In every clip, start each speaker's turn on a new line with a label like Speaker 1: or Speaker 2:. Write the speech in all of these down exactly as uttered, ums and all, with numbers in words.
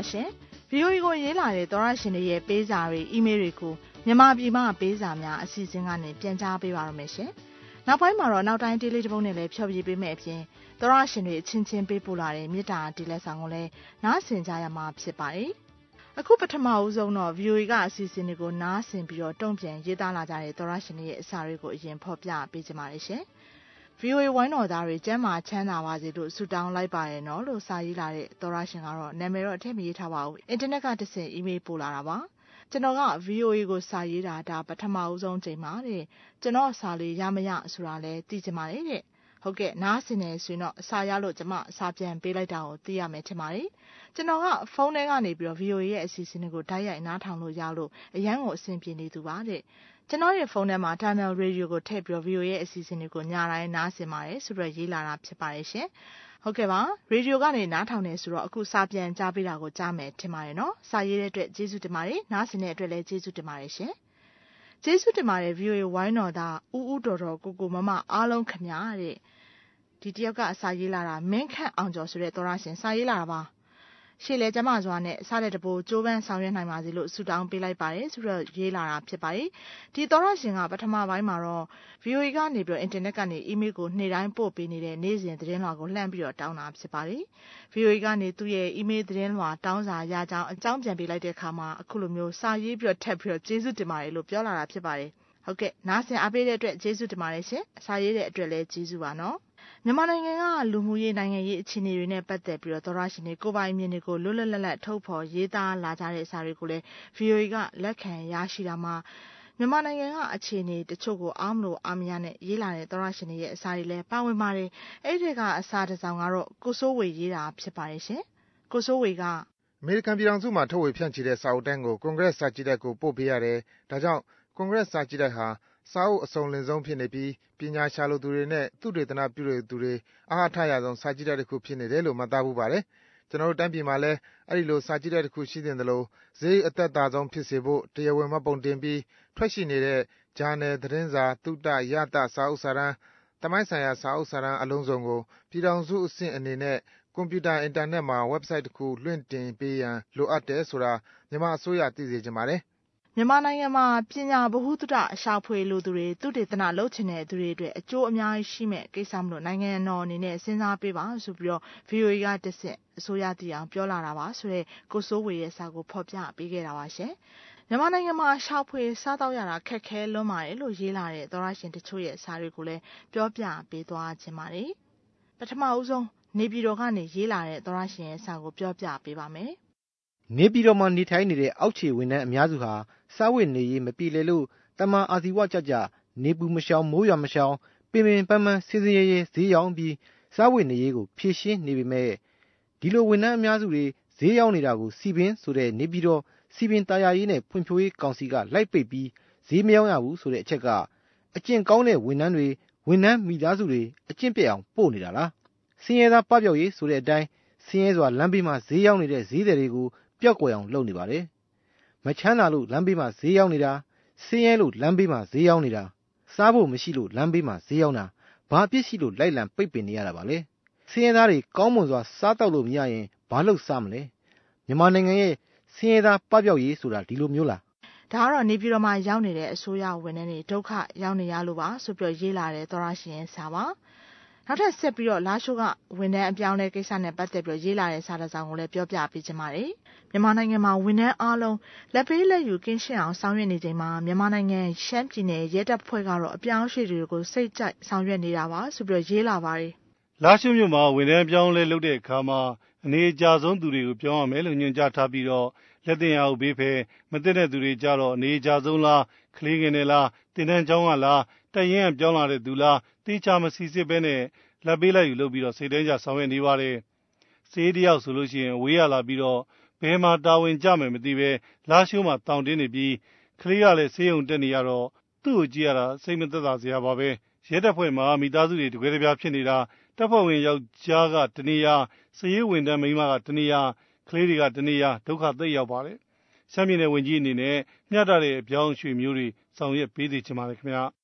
Speaker 1: ရှင်။ ဗီအိုအေ ကိုရေးလာတဲ့သောရရှင်တွေရဲ့ပေးစာတွေအီးမေးလ်တွေကိုမြန်မာပြည်မှပေးစာများအစီအစဉ်ကနေပြန်ကြားပေးပါရမယ်ရှင်။နောက်ပိုင်းမှာတော့နောက်တိုင်းဒေးလေးတစ်ပုဒ်နဲ့လည်းဖြောပြပေးမယ်အပြင်သောရရှင်တွေအချင်းချင်းပေးပို့လာတဲ့မေတ္တာတီလက်ဆောင်ကိုလည်းနားဆင်ကြရမှာဖြစ်ပါတယ်။အခုပထမဦးဆုံးတော့ ဗီအိုအေ ကအစီအစဉ်တွေကိုနားဆင်ပြီးတော့တုံ့ပြန်ရေးသားလာကြတဲ့သောရရှင်တွေရဲ့အစာတွေကိုအရင်ဖော်ပြပေးကြပါရရှင်။ ဗီအိုအေ ဝိုင်းတော်သားတွေကျမ်းမာချမ်းသာပါစေလို့ဆုတောင်းလိုက်ပါရနော်လို့စာရေးလာတဲ့သောရရှင်ကတော့နာမည်တော့အထည့်မရေးထားပါဘူး။အင်တာနက်ကတဆင့်အီးမေးလ်ပို့လာတာပါ။ကျွန်တော်က ဗီအိုအေ ကိုစာရေးတာဒါပထမဦးဆုံးချိန်မှာတဲ့ကျွန်တော်စာလေးရမရဆိုတာလဲသိချင်ပါတယ်တဲ့။ဟုတ်ကဲ့နားဆင်နေဆိုရင်တော့စာရလို့ကျွန်မစာပြန်ပေးလိုက်တာကိုသိရမယ်ထင်ပါတယ်။ကျွန်တော်ကဖုန်းထဲကနေပြီးတော့ ဗီအိုအေ ရဲ့အစီအစဉ်တွေကိုတိုက်ရိုက်နားထောင်လို့ရလို့အရန်ကိုအဆင်ပြေနေသူပါတဲ့။ကျွန်တော်ရဲ့ဖုန်းထဲမှာ Channel Radio ကိုထည့်ပြီးတော့ ဗီအိုအေ ရဲ့အစီအစဉ်တွေကိုညတိုင်းနားဆင်ပါတယ်ဆိုတော့ရေးလာတာဖြစ်ပါတယ်ရှင်။ဟုတ်ကဲ့ပါရေဒီယိုကနေနားထောင်နေဆိုတော့အခုစာပြန်ကြားပေးတာကိုကြားမယ်ထင်ပါတယ်နော်စာရေးတဲ့အတွက်ကျေးဇူးတင်ပါတယ်နားဆင်တဲ့အတွက်လည်းကျေးဇူးတင်ပါတယ်ရှင်ကျေးဇူးတင်ပါတယ် ဗီအိုအေ ဝိုင်းတော်သားဦးဦးတော်တော်ကိုကိုမမအားလုံးခင်ဗျာတဲ့ဒီတယောက်ကအစာရေးလာတာမင်းခန့်အောင်ကျော်ဆိုတဲ့သောရရှင်စာရေးလာတာပါရှေ့လေကျမစွာနဲ့စားတဲ့တပိုးကျိုးပန်းဆောင်ရွက်နိုင်ပါစေလို့ဆုတောင်းပေးလိုက်ပါတယ်ဆိုတော့ရေးလာတာဖြစ်ပါတယ်ဒီသောရရှင်ကပထမပိုင်းမှာတော့ ဗီအိုအေ ကနေပြီးတော့အင်တာနက်ကနေအီးမေးလ်ကိုနေ့တိုင်းပို့ပေးနေတဲ့နေ့စဉ်သတင်းလွှာကိုလှမ်းပြီးတော့တောင်းတာဖြစ်ပါတယ်ဗီအိုအေ ကနေသူ့ရဲ့အီးမေးလ်သတင်းလွှာတောင်းစာရကြောင်းအကြောင်းပြန်ပေးလိုက်တဲ့အခါမှာအခုလိုမျိုးစာရေးပြီးတော့ထပ်ပြီးတော့ကျေးဇူးတင်ပါတယ်လို့ပြောလာတာဖြစ်ပါတယ်ဟုတ်ကဲ့နားဆင်အားပေးတဲ့အတွက်ကျေးဇူးတင်ပါတယ်ရှင်စာရေးတဲ့အတွက်လည်းကျေးဇူးပါနော်မြန်မာနိုင်ငံကလူမှုရေးနိုင်ငံရေးအခြေအနေတွေနဲ့ပတ်သက်ပြီးတော့သောရရှင်တွေကိုယ်ပိုင်မြင်တွေကိုလွတ်လွတ်လပ်လပ်ထုတ်ဖော်ရေးသားလာကြတဲ့စာတွေကိုလည်း ဗီအိုအေ ကလက်ခံရရှိတာမှာမြန်မာနိုင်ငံကအခြေအနေတချို့ကိုအားမလို့အားမရနဲ့ရေးလာတဲ့သောရရှင်တွေရဲ့အစာတွေလည်းပါဝင်ပါတယ်အဲ့ဒီကအစာတစ်စောင်ကတော့ကိုစိုးဝေရေးတာဖြစ်ပါတယ်ရှင်ကိုစိုးဝေကအ
Speaker 2: မေရိကန်ပြည်ထောင်စုမှာထုတ်ဝေဖြန့်ချီတဲ့စာအုပ်တန်းကိုကွန်ဂရက်စာကြည့်တိုက်ကိုပို့ပေးရတယ်ဒါကြောင့်ကွန်ဂရက်စာကြည့်တိုက်ဟာစာအုပ်အစုံလင်ဆုံးဖြစ်နေပြီးပညာရှာလိုသူတွေနဲ့သုတေသနပြုတဲ့သူတွေအားအထရဆုံးစာကြည့်တိုက်တစ်ခုဖြစ်နေတယ်လို့မှတ်သားဖို့ပါတယ်ကျွန်တော်တို့တိုင်းပြည်မှာလည်းအဲ့ဒီလိုစာကြည့်တိုက်တစ်ခုရှိသင့်တယ်လို့ဈေးအသက်သာဆုံးဖြစ်စေဖို့တရားဝင်မှတ်ပုံတင်ပြီးထွက်ရှိနေတဲ့ဂျာနယ်သတင်းစာသုတရတစာအုပ်စာတမ်းတမိုင်းဆိုင်ရာစာအုပ်စာတမ်းအလုံးစုံကိုပြည်ထောင်စုအဆင့်အနေနဲ့ကွန်ပျူတာအင်တာနက်မှာ website တစ်ခုလွှင့်တင်ပေးရန်လိုအပ်တယ်ဆိုတာမြန်မာအစိုးရသိစေချင်ပါတယ်
Speaker 1: မြန်မာနိုင်ငံမှာပညာဗဟုသုတအရှာဖွေလိုသူတွေသုတေသနလုပ်ချင်တဲ့သူတွေအတွက်အကျိုးအများကြီးရှိမဲ့ကိစ္စမလို့နိုင်ငံတော်အနေနဲ့စဉ်းစားပေးပါဆိုပြီးတော့ ဗီအိုအေ ကတစ်ဆင့်အစိုးရသိအောင်ပြောလာတာပါဆိုတဲ့ကိုစိုးဝေရဲ့စာကိုဖော်ပြပေးခဲ့တာပါရှင်မြန်မာနိုင်ငံမှာရှာဖွေစားတော့ရတာခက်ခဲလွန်းပါတယ်လို့ရေးလာတဲ့သောရရှင်တချို့ရဲ့စာတွေကိုလည်းပြောပြပေးသွားခြင်းပါတယ်ပထမဦးဆုံးနေပြည်တော်ကနေရေးလာတဲ့သောရရှင်ရဲ့စာကိုပြောပြပေးပါမယ်
Speaker 3: နေပြည်တော်မှာနေထိုင်နေတဲ့အောက်ခြေဝန်ထမ်းအများစုဟာစားဝတ်နေရေးမပြေလည်လို့တမန်အာဇီဝကြကြနေပူမရှောင်မိုးရွာမရှောင်ပင်ပင်ပန်းပန်းစီစီရဲရဲဈေးရောက်ပြီးစားဝတ်နေရေးကိုဖြည့်ရှင်းနေပေမဲ့ဒီလိုဝန်ထမ်းအများစုတွေဈေးရောက်နေတာကိုစီပင်ဆိုတဲ့နေပြည်တော်စီပင်တာယာရေးနဲ့ဖွံ့ဖြိုးရေးကောင်စီကလိုက်ပိတ်ပြီးဈေးမရောက်ရဘူးဆိုတဲ့အချက်ကအကျင့်ကောင်းတဲ့ဝန်ထမ်းတွေဝန်ထမ်းမိသားစုတွေအကျင့်ပြတ်အောင်ပို့နေတာလားဆင်းရဲသားပပျောက်ရေးဆိုတဲ့အတိုင်းဆင်းရဲစွာလမ်းဘေးမှာဈေးရောက်နေတဲ့ဈေးတွေကိုပျောက်ကွယ်အောင်လုပ်နေပါတယ်မချမ်းသာလို့လမ်းဘေးမှာဈေးရောက်နေတာဆင်းရဲလို့လမ်းဘေးမှာဈေးရောက်နေတာစားဖို့မရှိလို့လမ်းဘေးမှာဈေးရောက်တာဘာအပြစ်ရှိလို့လိုက်လံပိတ်ပင်နေရတာပါလဲဆင်းရဲသားတွေကောင်းမွန်စွာစားတော့လို့မရရင်ဘာလို့စားမလဲမြန်မာနိုင်ငံရဲ့ဆင်းရဲသားပပျောက်ရေးဆိုတာဒီလိုမျိုးလား
Speaker 1: ဒါကတော့နေပြည်တော်မှာရောက်နေတဲ့အစိုးရဝန်ထမ်းတွေဒုက္ခရောက်နေရလို့ပါဆိုပြီးရေးလာတဲ့သောရရှင်ရဲ့စာပါနောက်ထပ်ဆက်ပြီးတော့လာရှိုးကဝန်ထမ်းအပြောင်းလဲကိစ္စနဲ့ပတ်သက်ပြီးရေးလာတဲ့စာတစ်စောင်ကိုလည်းပြောပြပေးချင်ပါတယ်မြန်မာနိုင်ငံမှာဝန်ထမ်းအားလုံးလက်ပေးလက်ယူကင်းရှင်းအောင်ဆောင်ရွက်နေချိန်မှာမြန်မာနိုင်ငံရှမ်းပြည်နယ်ရဲတပ်ဖွဲ့ကတော့အပြောင်းအရွှေ့တွေကိုစိတ်ကြိုက်ဆောင်ရွက်နေတာပါဆိုပြီးရေးလာပါတယ်
Speaker 4: လာရှိုးမြို့မှာဝန်ထမ်းပြောင်းလဲလုပ်တဲ့အခါမှာအနေအကျဆုံးသူတွေကိုပြောင်းရမယ်လို့ညွှန်ကြားထားပြီးတော့လက်တင်ရအောင်ဘေးဖယ်မသိတဲ့သူတွေကြတော့အနေအကျဆုံးလားကလေးငယ်တွေလားတင်တန်းကျောင်းကလားတရင်ကပြောင်းလာတဲ့သူလားတေးချမစီစစ်ပဲနဲ့လက်ပေးလိုက်ယူလုပ်ပြီးတော့စိတ်တိုင်းကြဆောင်ရွက်နေပါတယ်စေးတယောက်ဆိုလို့ရှိရင်ဝေးရလာပြီးတော့ဘယ်မှာတာဝန်ကြမယ်မသိပဲလာရှိုးမှာတောင်းတင်းနေပြီးကလေးကလည်းဆေးရုံတက်နေရတော့သူ့ကိုကြည့်ရတာစိတ်မသက်သာစရာပါပဲရဲတပ်ဖွဲ့မှာမိသားစုတွေတကွဲတပြားဖြစ်နေတာတပ်ဖွဲ့ဝင်ယောက်ျားကတနေရာစည်ရေးဝန်ထမ်းမိန်းမကတနေရာကလေးတွေကတနေရာဒုက္ခသိရောက်ပါတယ်ရှမ်းပြည်နယ်ဝန်ကြီးအနေနဲ့မျှတတဲ့အပြောင်းအရွှေ့မျိုးတွေဆောင်ရွက်ပေးသိချင်ပါတယ်ခင်ဗျာ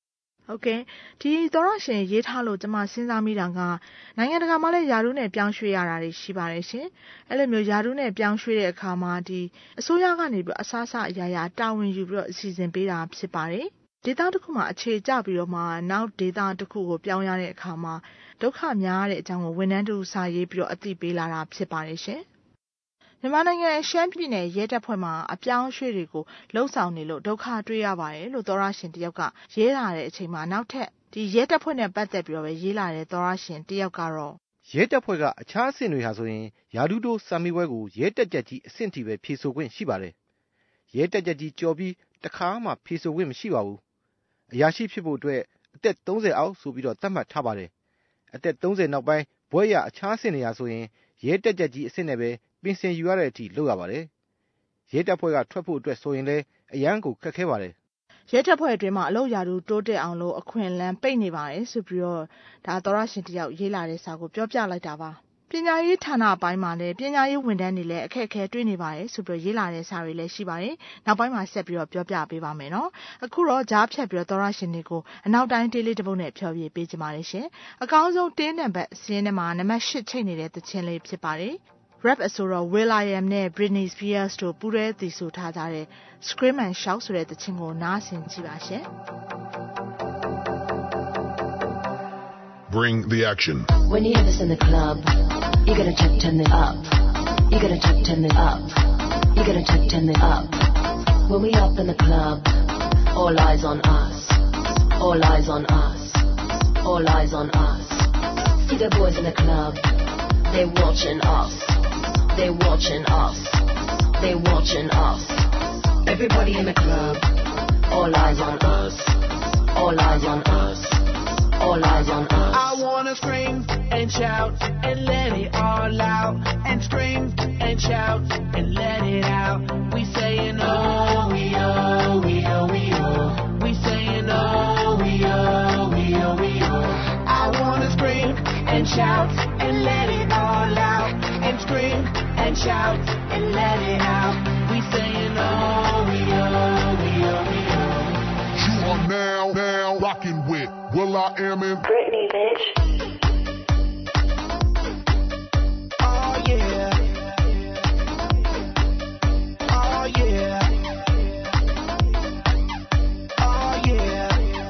Speaker 1: ဟုတ်ကဲ့ဒီသောရရှင်ရေးထားလို့ကျွန်မစဉ်းစားမိတာကနိုင်ငံတကာမှာလည်းယာရုနဲ့ပြောင်းရွှေ့ရတာတွေရှိပါတယ်ရှင်အဲ့လိုမျိုးယာရုနဲ့ပြောင်းရွှေ့တဲ့အခါမှာဒီအစိုးရကနေပြီးအစားအစာအရာရာတာဝန်ယူပြီးတော့အစီအစဉ်ပေးတာဖြစ်ပါတယ်ဒေသတစ်ခုမှာအခြေကျပြီးတော့မှနောက်ဒေသတစ်ခုကိုပြောင်းရတဲ့အခါမှာဒုက္ခများတဲ့အကြောင်းကိုဝန်ထမ်းတို့စာရေးပြီးတော့အသိပေးလာတာဖြစ်ပါတယ်ရှင်မြန်မာနိုင်ငံရှမ်းပြည်နယ်ရဲတပ်ဖွဲ့မှာအပြောင်းအရွှေ့တွေကိုလှုပ်ဆောင်နေလို့ဒုက္ခတွေ့ရပါတယ်လို့သောရရှင်တယောက်ကရေးလာတဲ့အချိန်မှာနောက်ထပ်ဒီရဲတပ်ဖွဲ့နဲ့ပတ်သက်ပြီးတော့ပဲရေးလာတဲ့သောရရှင်တယောက်ကတော့
Speaker 3: ရဲတပ်ဖွဲ့ကအခြားအဆင့်တွေဟာဆိုရင်ယာဒူးတိုးစာမေးပွဲကိုရဲတပ်ကြပ်ကြီးအဆင့်ထိပဲဖြေဆိုခွင့်ရှိပါတယ်ရဲတပ်ကြပ်ကြီးကြော်ပြီးတခါမှဖြေဆိုခွင့်မရှိပါဘူးအရာရှိဖြစ်ဖို့အတွက်အသက်သုံးဆယ်အောက်ဆိုပြီးတော့သတ်မှတ်ထားပါတယ်အသက်သုံးဆယ်နောက်ပိုင်းဘွဲ့ရအခြားအဆင့်တွေဟာဆိုရင်ရဲတပ်ကြပ်ကြီးအဆင့်နဲ့ပဲပင်စင်ယူရတဲ့အထိလုပ်ရပါတယ်ရဲတပ်ဖွဲ့ကထွက်ဖို့အတွက်ဆိုရင်လည်းအရန်ကိုခက်ခဲပါတယ်
Speaker 1: ရဲတပ်ဖွဲ့အတွင်းမှာအလုပ်ရာထူးတိုးတက်အောင်လို့အခွင့်အလမ်းပိတ်နေပါတယ်ဆိုပြီးတော့ဒါသောရရှင်တယောက်ရေးလာတဲ့စာကိုပြောပြလိုက်တာပါပညာရေးဌာနအပိုင်းမှာလည်းပညာရေးဝန်ထမ်းတွေလည်းအခက်အခဲတွေ့နေပါတယ်ဆိုပြီးရေးလာတဲ့စာတွေလည်းရှိပါတယ်နောက်ပိုင်းမှာဆက်ပြီးတော့ပြောပြပေးပါမယ်နော်အခုတော့ကြားဖြတ်ပြီးတော့သောရရှင်တွေကိုအနောက်တိုင်းတေးလေးတစ်ပုဒ်နဲ့ဖြောပြပေးကြပါမယ်ရှင်အကောင်းဆုံးတင်းနံပါတ်စီးရင်ထဲမှာနံပါတ်၈ချိန်နေတဲ့သချင်းလေးဖြစ်ပါတယ်rap အဆိုတော့ will.i.am နဲ့ Britney Spears တို့ပူးရဲသီဆိုထားကြတဲ့ Scream and Shout ဆိုတဲ့သချင်းကိုနားဆင်ကြည့်ပါရှင်
Speaker 5: Bring the action.
Speaker 6: When you have us in the club, you gotta check, turn it up. You gotta check, turn it up. You gotta check, turn it up. When we up in the club, all eyes on us. All eyes on us. All eyes on us. See the boys in the club, they watching us. They watching us. They watching us. Everybody in the club, all eyes on us. All eyes on us. All eyes on us.
Speaker 7: I wanna scream and shout and let it all out. And scream and shout and let it out. We saying oh, we oh, we oh, we oh. We saying oh, we oh, we oh, we oh. I wanna scream and shout and let it all out. And scream and shout and let it out. We saying oh, we oh, we oh, we oh.
Speaker 5: You are now, now rocking with will.i.am and
Speaker 6: Britney, bitch.
Speaker 7: Oh yeah. Oh yeah. Oh yeah.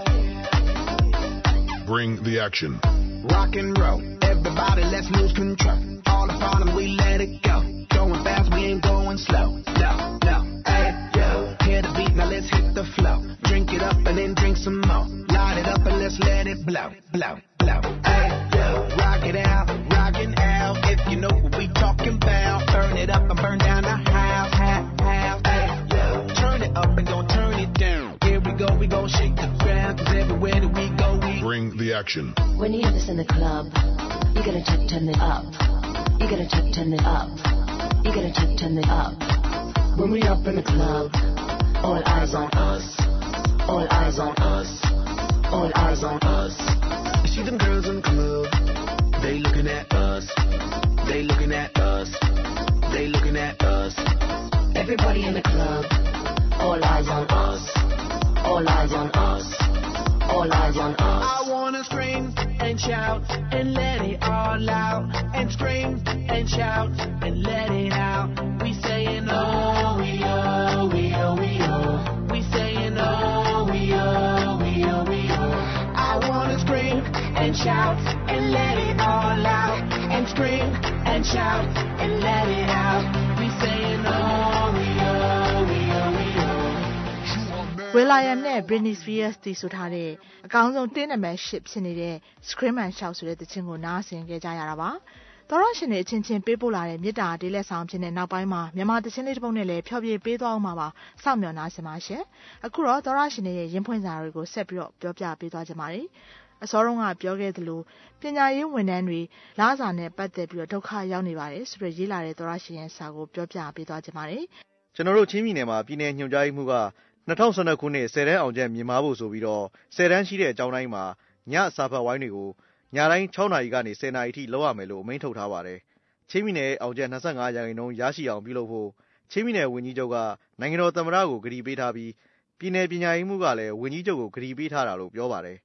Speaker 5: bring the action.
Speaker 7: Rock and roll, everybody let's lose control. All the problem we let it go. Going fast, we ain't going slow. No, no, hey, yo. Hear the beat, now let's hit the flow. Drink it up and then drink some more. Light it up and let's let it blow, blow, blow. Hey, yo. Rock it out, rockin' out. If you know what we talking about. Burn it up and burn down the house, house, house. Hey, yo. Turn it up and don't turn it down. Here we go, we gon' shake the ground. Cause everywhere that we go, we
Speaker 5: bring the action.
Speaker 6: When you have this in the club, you gotta check, turn it up. You gotta check, turn it up. You gotta check, turn it up. When we up in the club, all eyes on us. All eyes on us. All eyes on us.
Speaker 7: You see them girls in the club, they looking at us. They looking at us. They looking at us.
Speaker 6: Everybody in the club, all eyes on us. All eyes on us. All eyes on us.
Speaker 7: I wanna scream and shout and let it all out. And scream and shout and let it out. We saying oh, we oh, we oh, we oh. We saying oh, we oh, we oh, we oh. I wanna scream and shout and let it all out. And scream and shout and let it out. We saying oh, we oh, we oh, we oh.
Speaker 1: will.i.am နဲ့ Britney Spears တီးဆိုထားတဲ့အကောင်းဆုံးတင်းနံပါတ်၈ဖြစ်နေတဲ့ Scream and Shout ဆိုတဲ့သချင်းကိုနားဆင်ခဲ့ကြရတာပါ။သောရရှင်တွေအချင်းချင်းပေးပို့လာတဲ့မေတ္တာဒေးလက်ဆောင်ဖြစ်တဲ့နောက်ပိုင်းမှာမြန်မာသချင်းလေးတစ်ပုဒ်နဲ့လည်းဖျော်ဖြေပေးသွားအောင်ပါပါ။စောင့်မျှော်နားဆင်ပါရှင်။အခုတော့သောရရှင်တွေရဲ့ရင်းဖွင့်စာတွေကိုဆက်ပြီးတော့ပြောပြပေးသွားကြပါမယ်။အစောတုန်းကပြောခဲ့သလိုပညာရေးဝန်ထမ်းတွေလစာနဲ့ပတ်သက်ပြီးတော့ဒုက္ခရောက်နေပါတယ်ဆိုပြီးရေးလာတဲ့သောရရှင်ရဲ့စာကိုပြောပြပေးသွားကြပါမယ်
Speaker 3: ။ကျွန်တော်တို့ချင်းပြည်နယ်မှာပြည်내ညွှန်ကြားမှုက၂၀၁၂ခုနှစ်ဆယ်တန်းအောင်ချက်မြင်မာဖို့ဆိုပြီးတော့ဆယ်တန်းရှိတဲ့အကြောင်းတိုင်းမှာညစာဖတ်ဝိုင်းတွေကိုညတိုင်း၆နာရီကနေဆယ်နာရီထိလောက်ရမယ်လို့အမိန့်ထုတ်ထားပါတယ်။ချင်းပြည်နယ်အောင်ချက်၂၅ရာခိုင်နှုန်းရရှိအောင်ပြုလုပ်ဖို့ချင်းပြည်နယ်ဝန်ကြီးချုပ်ကနိုင်ငံတော်သမ္မတကိုကတိပေးထားပြီးပြည်내ပညာရေးမှုကလည်းဝန်ကြီးချုပ်ကိုကတိပေးထားတာလို့ပြောပါတယ်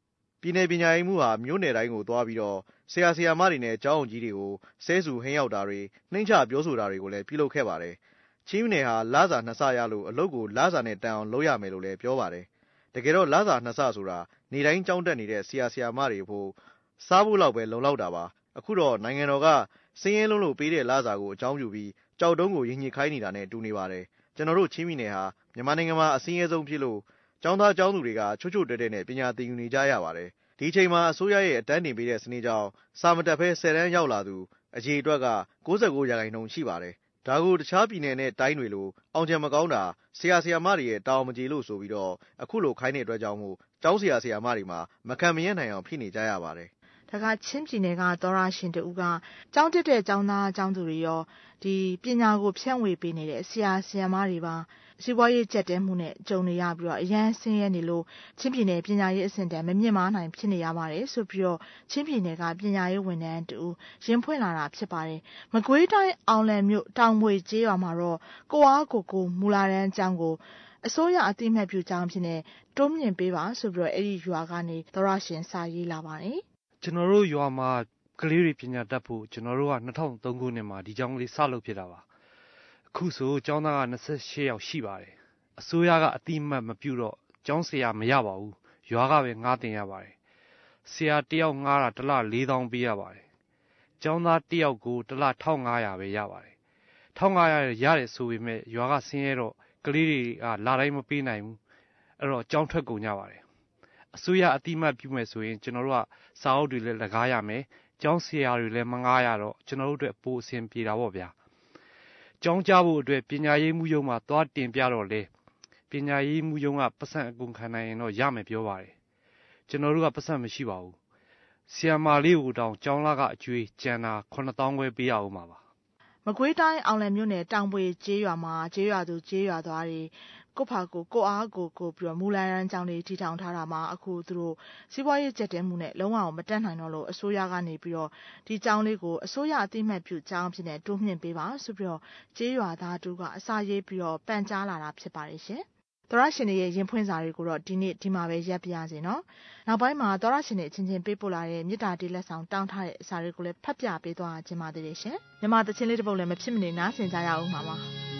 Speaker 3: ပြည်내ပညာရေးမှုဟာမြို့နယ်တိုင်းကိုသွားပြီးတော့ဆရာဆရာမတွေနဲ့ကျောင်းအောင်ကြီးတွေကိုဆဲဆူဟင်းရောက်တာတွေနှိမ့်ချပြောဆိုတာတွေကိုလည်းပြုလုပ်ခဲ့ပါတယ်။ချင်းပြည်နယ်ဟာလစာနှစ်ဆရလို့အလုပ်ကိုလစာနဲ့တန်အောင်လုပ်ရမယ်လို့လည်းပြောပါတယ်။တကယ်တော့လစာနှစ်ဆဆိုတာနေတိုင်းကျောင်းတက်နေတဲ့ဆရာဆရာမတွေဖို့စားဖို့လောက်ပဲလုံလောက်တာပါ။အခုတော့နိုင်ငံတော်ကစင်းရဲလုံးလို့ပေးတဲ့လစာကိုအကြောင်းပြုပြီးကြောက်တုံးကိုရင်ညစ်ခိုင်းနေတာနဲ့တူနေပါတယ်။ကျွန်တော်တို့ချင်းပြည်နယ်ဟာမြန်မာနိုင်ငံမှာအစင်းရဲဆုံးဖြစ်လို့ကျောင်းသားကျောင်းသူတွေကချို့ချို့တဲတဲနဲ့ပညာသင်ယူနေကြရပါတယ်။ဒီချိန်မှာအစိုးရရဲ့အတန်းတင်ပေးတဲ့စနစ်ကြောင့်စာမတက်ဖဲဆယ်တန်းရောက်လာသူအရေအတွက်ကကိုးဆယ်ကိုးရာခိုင်နှုန်းရှိပါတယ်။ဒါကိုတခြားပြည်နယ်နဲ့တိုင်းတွေလိုအောင်ချင်မကောင်းတာဆရာဆရာမတွေရဲ့တာဝန်မကျေလို့ဆိုပြီးတော့အခုလိုခိုင်းတဲ့အတွက်ကြောင့်မို့ကျောင်းဆရာဆရာမတွေမှာမခံမရနိုင်အောင်ဖြစ်နေကြရပါတယ်
Speaker 1: ။ဒါကချင်းပြည်နယ်ကသောရရှင်တူကကျောင်းတက်တဲ့ကျောင်းသားကျောင်းသူတွေရောဒီပညာကိုဖြန့်ဝေပေးနေတဲ့ဆရာဆရာမတွေပါစီးပွားရေးကျက်တဲမှုနဲ့ကြုံနေရပြီးတော့အရန်ဆင်းရဲနေလို့ချင်းပြည်နယ်ပညာရေးအဆင့်တန်းမမြင့်မားနိုင်ဖြစ်နေရပါတယ်ဆိုပြီးတော့ချင်းပြည်နယ်ကပညာရေးဝန်ထမ်းတူရင်ဖွင့်လာတာဖြစ်ပါတယ်။မကွေးတိုင်းအောင်လံမြို့တောင်မွေကျေးရွာမှာတော့ကိုအားကိုကိုမူလာတန်းကျောင်းကိုအစိုးရအသိမှတ်ပြုကျောင်းဖြစ်နေတိုးမြင့်ပေးပါဆိုပြီးတော့အဲ့ဒီရွာကနေသောရရှင်စာရေးလာပါတယ်
Speaker 8: ။ကျွန်တော်တို့ရွာမှာကလေးတွေပညာတတ်ဖို့ကျွန်တော်တို့က၂၀၀၃ခုနှစ်မှာဒီကျောင်းကလေးစလုပ်ဖြစ်တာပါအခုဆိုကျောင်းသားက၂၈ယောက်ရှိပါတယ်အစိုးရကအတိမတ်မပြုတော့ကျောင်းဆရာမရပါဘူးရွာကပဲငှားတင်ရပါတယ်ဆရာတယောက်ငှားတာတစ်လလေးသောင်းပေးရပါတယ်ကျောင်းသားတယောက်ကိုတစ်လတစ်ထောင်ငါးရာပဲရပါတယ်တစ်ထောင်ငါးရာရတယ်ဆိုပေမဲ့ရွာကဆင်းရဲတော့ကလေးတွေကလာတိုင်းမပေးနိုင်ဘူးအဲ့တော့ကျောင်းထွက်ကုန်ကြပါတယ်အစိုးရအတိမတ်ပြုမယ်ဆိုရင်ကျွန်တော်တို့ကစာအုပ်တွေလည်းလက်ကားရမယ်ကျောင်းဆရာတွေလည်းမငားရတော့ကျွန်တော်တို့အတွက်ပိုအဆင်ပြေတာပေါ့ဗျာကျောင်းကြားဖို့အတွက်ပညာရေးမှုရုံမှာသွားတင်ပြတော့လေပညာရေးမှုရုံကပတ်စံအကုန်ခံနိုင်ရင်တော့ရမယ်ပြောပါတယ်ကျွန်တော်တို့ကပတ်စံမရှိပါဘူးဆီယမာလေးကိုတောင်ကျောင်းလာကအကျွေးကျန်တာခုနှစ်သောင်းခွဲပေးရအောင်ပါပါ
Speaker 1: မကွေးတိုင်းအောင်လံမြို့နယ်တောင်ပွေကျေးရွာမှာကျေးရွာသူကျေးရွာသားတွေကိုဖာကိုကိုအားကိုကိုပြီးတော့မူလရန်ကျောင်းတွေထီထောင်ထားတာမှာအခုသူတို့စီးပွားရေးကျက်တဲမှုနဲ့လုံးဝမတက်နိုင်တော့လို့အစိုးရကနေပြီးတော့ဒီကျောင်းလေးကိုအစိုးရအသိမှတ်ပြုကျောင်းဖြစ်နေတိုးမြင့်ပေးပါဆိုပြီးတော့ကျေးရွာသားတို့ကအစာရေးပြီးတော့ပန်ကြားလာတာဖြစ်ပါတယ်ရှင်သောရရှင်တွေရဲ့ရင်ဖွင့်စာတွေကိုတော့ဒီနေ့ဒီမှာပဲရပ်ပြရစီနော်နောက်ပိုင်းမှာသောရရှင်တွေအချင်းချင်းပေးပို့လာတဲ့မြစ်တာတေးလက်ဆောင်တောင်းထားတဲ့စာတွေကိုလည်းဖတ်ပြပေးသွားခြင်းပါသေးတယ်ရှင်မြန်မာသချင်းလေးတစ်ပုဒ်လည်းမဖြစ်မနေနားဆင်ကြရအောင်ပါပါ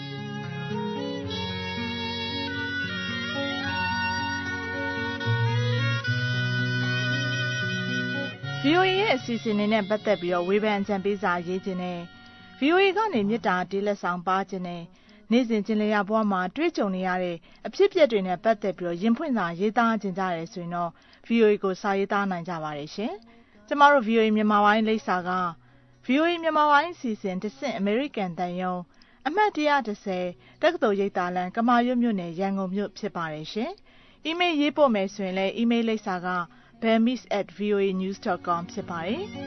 Speaker 1: ဗီအိုအေရဲ့အစီအစဉ်နဲ့ပတ်သက်ပြီးတော့ဝေဖန်အကြံပေးစာရေးခြင်းနဲ့ ဗီအိုအေ ကနေမြစ်တာတေးလက်ဆောင်ပါခြင်းနဲ့နေ့စဉ်ကျင်လည်ရဘဝမှာတွေ့ကြုံနေရတဲ့အဖြစ်အပျက်တွေနဲ့ပတ်သက်ပြီးတော့ရင်ဖွင့်စာရေးသားခြင်းကြရဲဆိုရင်တော့ ဗီအိုအေ ကိုစာရေးသားနိုင်ကြပါတယ်ရှင်။ကျမတို့ ဗီအိုအေ မြန်မာပိုင်းလိပ်စာက ဗီအိုအေ မြန်မာပိုင်းအစီအစဉ်တစ်ဆင့်အမေရိကန်တန်ယုံအမှတ်၁၁၀တက္ကသိုလ်ရိပ်သာလမ်းကမာရွတ်မြို့နယ်ရန်ကုန်မြို့ဖြစ်ပါတယ်ရှင်။အီးမေးလ်ရေးပို့မယ်ဆိုရင်လည်းအီးမေးလ်လိပ်စာက bemis at v o a news dot com ဖြစ်ပါတယ်။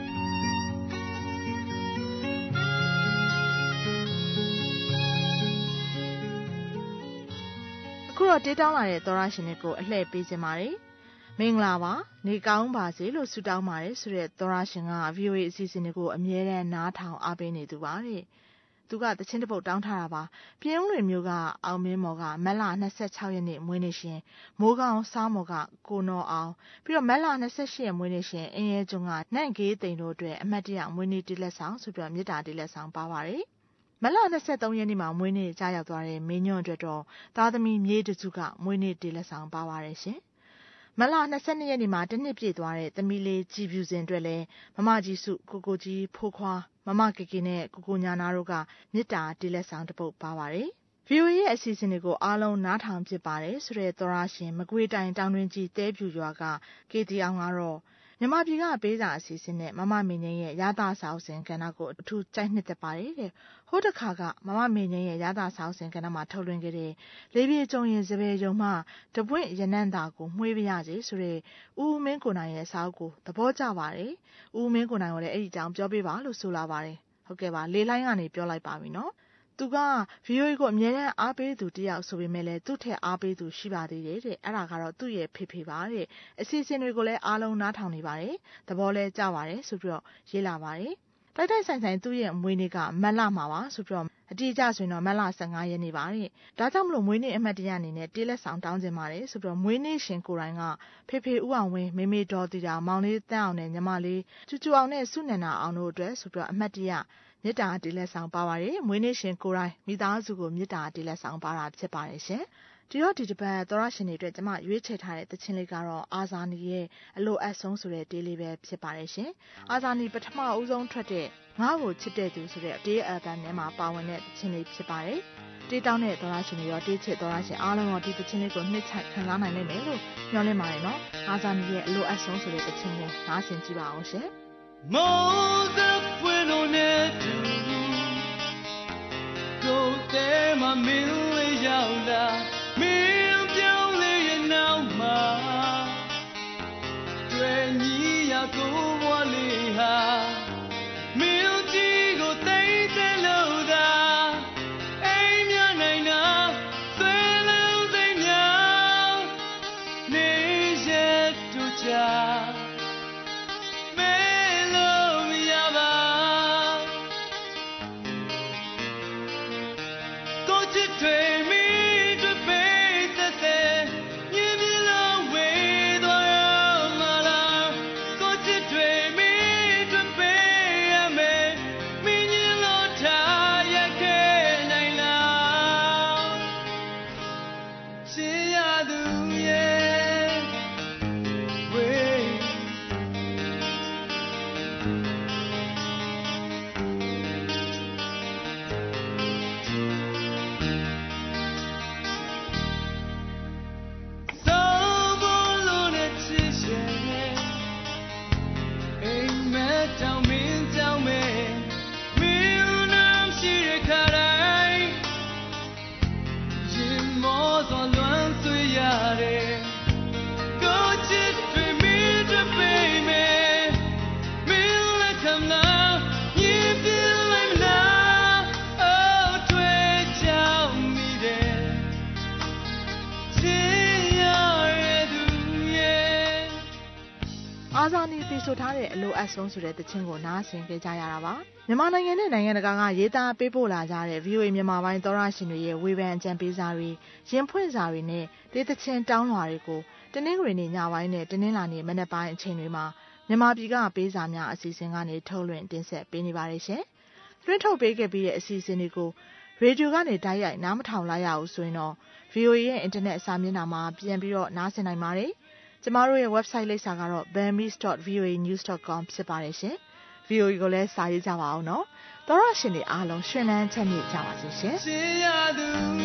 Speaker 1: အခုတော့တေးတောင်းလာတဲ့သောရရှင်တွေကိုအလှည့်ပေးခြင်းပါတယ်။မင်္ဂလာပါနေကောင်းပါစေလို့ဆုတောင်းပါတယ်ဆိုတဲ့သောရရှင်က ဗီအိုအေ အစီအစဉ်တွေကိုအမြဲတမ်းနားထောင်အားပေးနေသူပါတဲ့။သူကတချင်းတစ်ပုတ်တောင်းထားတာပါ။ပြင်းဦးလွင်မျိုးကအောင်မင်းမော်ကမက်လ၂၆ရက်နေ့မွေးနေ့ရှင်မိုးကောင်းစားမော်ကကိုနော်အောင်ပြီးတော့မက်လ၂၈ရက်မွေးနေ့ရှင်အင်းရဲကျွန်းကနန့်ကေးသိန်တို့အတွက်အမတ်တရမွေးနေ့တိလက်ဆောင်ဆိုပြီးတော့မြစ်တာတိလက်ဆောင်ပါပါတယ်။မက်လ၂၃ရက်နေ့မှာမွေးနေ့ကြားရောက်သွားတဲ့မင်းညွန့်အတွက်တော့သားသမီးမြေးတစုကမွေးနေ့တိလက်ဆောင်ပါပါတယ်ရှင်။မက်လ၂၂ရက်နေ့မှာတစ်နှစ်ပြည့်သွားတဲ့သမီးလေးကြည်ဖြူစင်အတွက်လည်းမမကြီးစုကိုကိုကြီးဖိုးခွားမမကေကေနဲ့ကိုကိုညာနာတို့ကမြစ်တာတိလက်ဆောင်တစ်ပုတ်ပါပါတယ်။ ဗီအိုအေ ရဲ့အစီအစဉ်တွေကိုအားလုံးနားထောင်ဖြစ်ပါတယ်ဆိုတဲ့သောရရှင်မကွေးတိုင်းတောင်တွင်းကြီးတဲပြူရွာကကေတီအောင်ကတော့မြန်မာပြည်ကပေးစာအစီအစဉ်နဲ့မမမင်းငင်းရဲ့ရသစာအုပ်စဉ်ကဏ္ဍကိုအထူးကြိုက်နှစ်သက်ပါတယ်တဲ့ဟိုတခါကမမမင်းငင်းရဲ့ရသစာအုပ်စဉ်ကဏ္ဍမှာထုတ်လွှင့်ခဲ့တဲ့လေးပြေကျုံရင်စပယ်ယုံမှတပွင့်ရနံ့တာကိုမှွေးပြရစီဆိုတဲ့ဦးဦးမင်းကိုနိုင်ရဲ့စာအုပ်ကိုသဘောကျပါတယ်ဦးဦးမင်းကိုနိုင်ကလည်းအဲ့ဒီအကြောင်းပြောပြပါလို့ဆိုလာပါတယ်ဟုတ်ကဲ့ပါလေးလိုင်းကနေပြောလိုက်ပါပြီနော်သူက ဗီအိုအေ ကိုအမြဲတမ်းအားပေးသူတယောက်ဆိုပေမဲ့လည်းသူ့ထက်အားပေးသူရှိပါသေးတယ်တဲ့အဲ့ဒါကတော့သူ့ရဲ့ဖေဖေပါတဲ့အစီအစဉ်တွေကိုလည်းအားလုံးနားထောင်နေပါတယ်သဘောလဲကျပါတယ်ဆိုပြီးတော့ရေးလာပါတယ်တတိုက်တိုက်ဆိုင်ဆိုင်သူ့ရဲ့မွေးနေ့ကမတ်လမှာပါဆိုပြီးတော့အတိအကျဆိုရင်တော့မတ်လဆယ့်ငါရက်နေ့ပါတဲ့ဒါကြောင့်မလို့မွေးနေ့အမှတ်တရအနေနဲ့တေးလက်ဆောင်တောင်းကျင်ပါတယ်ဆိုပြီးတော့မွေးနေ့ရှင်ကိုယ်တိုင်ကဖေဖေဦးအောင်ဝင်းမေမေဒေါ်တီတာမောင်လေးတန်းအောင်နဲ့ညီမလေးကျူကျူအောင်နဲ့စုနန္ဒာအောင်တို့အတွက်ဆိုပြီးတော့အမှတ်တရမေတ္တာတေးလက်ဆောင်ပါပါတယ်မွေးနေ့ရှင်ကိုယ်တိုင်မိသားစုကိုမေတ္တာတေးလက်ဆောင်ပါတာဖြစ်ပါတယ်ရှင်ဒီတော့ဒီတစ်ပတ်သောရရှင်တွေအတွက်ကျမရွေးချယ်ထားတဲ့သချင်းလေးကတော့အာဇာနည်ရဲ့အလိုအပ်ဆုံးဆိုတဲ့တေးလေးပဲဖြစ်ပါတယ်ရှင်အာဇာနည်ပထမအဦးဆုံးထွက်တဲ့ငါ့ကိုချစ်တဲ့သူဆိုတဲ့တေးအယ်ဘမ်ထဲမှာပါဝင်တဲ့သချင်းလေးဖြစ်ပါတယ်တေးတောင်းတဲ့သောရရှင်တွေရောတေးချစ်သောရရှင်အားလုံးရောဒီသချင်းလေးကိုနှစ်ချိုက်ခံစားနိုင်လိမ့်မယ်လို့ညွှန်လင့်ပါတယ်နော်အာဇာနည်ရဲ့အလိုအပ်ဆုံးဆိုတဲ့သချင်းကိုနားဆင်ကြည့်ပါအောင်ရှင်
Speaker 9: မောဇပွင့်လို့နဲ့တူကိုယ်တည်းမှာမင်းလေးရောက်လာမင်းပြောင်းလေရဲ့နောက်မှာတွေ့ညီရကိုဘွားလေးဟာမင်းကြီးကိုတိတ်တယ်လို့သာအိမ်မြနိုင်တာဆွေလုံးစိတ်များနေရဲ့တို့ချမဲလို့မရပါကိုချစ်တွေမီ
Speaker 1: အာဇာနည်ပြီးဆိုထားတဲ့အလိုအပ်ဆုံးဆိုတဲ့သချင်းကိုနားဆင်ကြကြရတာပါမြန်မာနိုင်ငံနဲ့နိုင်ငံတကာကရေးသားပေးပို့လာကြတဲ့ ဗီအိုအေ မြန်မာပိုင်းသောရရှင်တွေရဲ့ဝေဖန်အကြံပေးစာတွေရင်ဖွင့်စာတွေနဲ့ဒေသချင်းတောင်းလွှာတွေကိုတနင်္ဂနွေနေ့ညပိုင်းနဲ့တနင်္လာနေ့မနက်ပိုင်းအချိန်တွေမှာမြန်မာပြည်ကပေးစာများအစီအစဉ်ကနေထုတ်လွှင့်တင်ဆက်ပေးနေပါတယ်ရှင်လွှင့်ထုတ်ပေးခဲ့ပြီးတဲ့အစီအစဉ်တွေကိုရေဒီယိုကနေတိုက်ရိုက်နားမထောင်လိုက်ရဘူးဆိုရင်တော့ ဗီအိုအေ ရဲ့အင်တာနက်အစာမျက်နှာမှာပြန်ပြီးတော့နားဆင်နိုင်ပါတယ်ကျမတို့ရဲ့ website လိပ်စာကတော့ burmese dot v o a news dot com ဖြစ်ပါတယ်ရှင် ဗီအိုအေ ကိုလည်းစာရေးကြပါအောင်နော်သောရရှင်တွေအားလုံးရှင်လန်းချမ်းမြေ့ကြပါစေရှင်